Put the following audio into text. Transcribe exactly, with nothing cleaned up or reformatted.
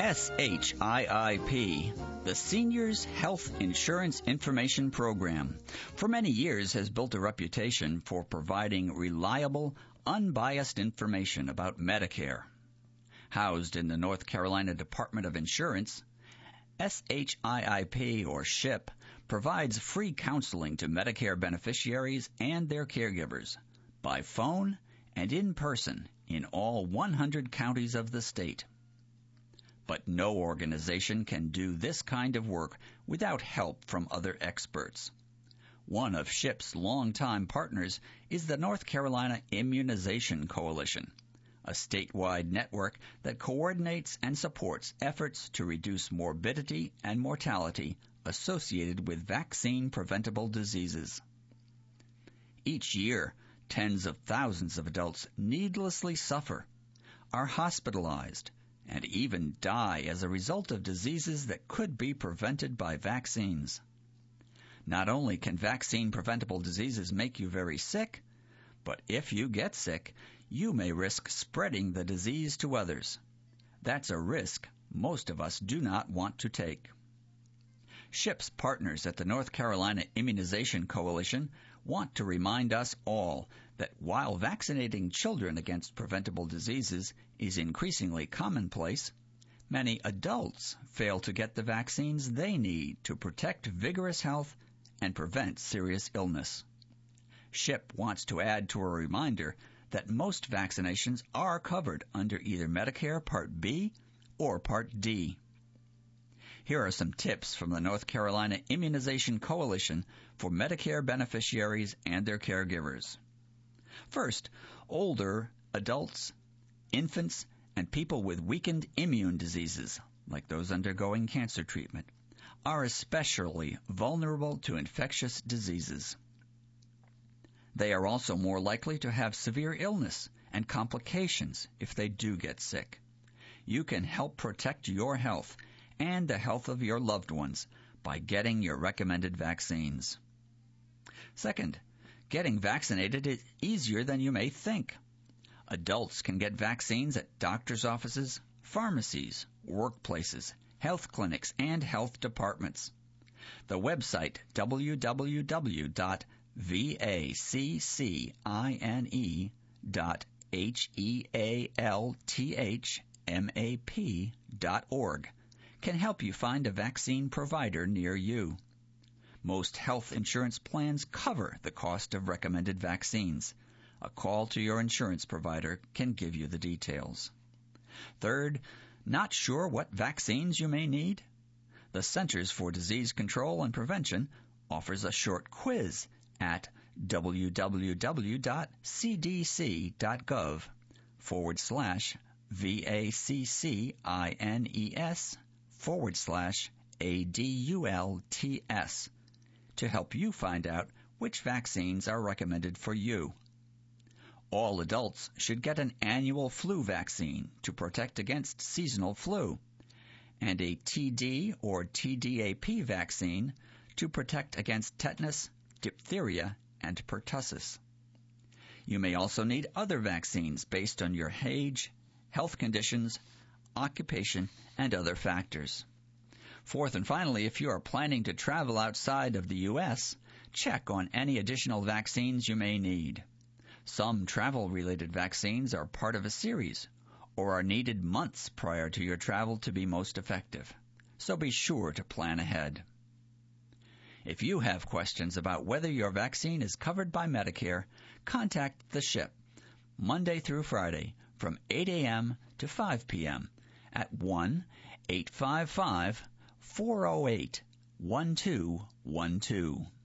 S H I I P, the Seniors Health Insurance Information Program, for many years has built a reputation for providing reliable, unbiased information about Medicare. Housed in the North Carolina Department of Insurance, S H I I P, or SHIP, provides free counseling to Medicare beneficiaries and their caregivers by phone and in person in all one hundred counties of the state. But no organization can do this kind of work without help from other experts. One of SHIP's longtime partners is the North Carolina Immunization Coalition, a statewide network that coordinates and supports efforts to reduce morbidity and mortality associated with vaccine-preventable diseases. Each year, tens of thousands of adults needlessly suffer, are hospitalized, and even die as a result of diseases that could be prevented by vaccines. Not only can vaccine-preventable diseases make you very sick, but if you get sick, you may risk spreading the disease to others. That's a risk most of us do not want to take. SHIP's partners at the North Carolina Immunization Coalition want to remind us all that while vaccinating children against preventable diseases is increasingly commonplace, many adults fail to get the vaccines they need to protect vigorous health and prevent serious illness. SHIP wants to add to a reminder that most vaccinations are covered under either Medicare Part B or Part D. Here are some tips from the North Carolina Immunization Coalition for Medicare beneficiaries and their caregivers. First, older adults, infants, and people with weakened immune diseases, like those undergoing cancer treatment, are especially vulnerable to infectious diseases. They are also more likely to have severe illness and complications if they do get sick. You can help protect your health and the health of your loved ones by getting your recommended vaccines. Second, getting vaccinated is easier than you may think. Adults can get vaccines at doctor's offices, pharmacies, workplaces, health clinics, and health departments. The website w w w dot vaccine dot healthmap dot org can help you find a vaccine provider near you. Most health insurance plans cover the cost of recommended vaccines. A call to your insurance provider can give you the details. Third, not sure what vaccines you may need? The Centers for Disease Control and Prevention offers a short quiz at w w w dot c d c dot gov forward slash vaccines forward slash adults to help you find out which vaccines are recommended for you. All adults should get an annual flu vaccine to protect against seasonal flu, and a T D or T D A P vaccine to protect against tetanus, diphtheria, and pertussis. You may also need other vaccines based on your age, health conditions, occupation, and other factors. Fourth and finally, if you are planning to travel outside of the U S, check on any additional vaccines you may need. Some travel-related vaccines are part of a series or are needed months prior to your travel to be most effective, so be sure to plan ahead. If you have questions about whether your vaccine is covered by Medicare, contact the SHIP Monday through Friday from eight a.m. to five p.m. at one eight five five, four oh eight, one two one two.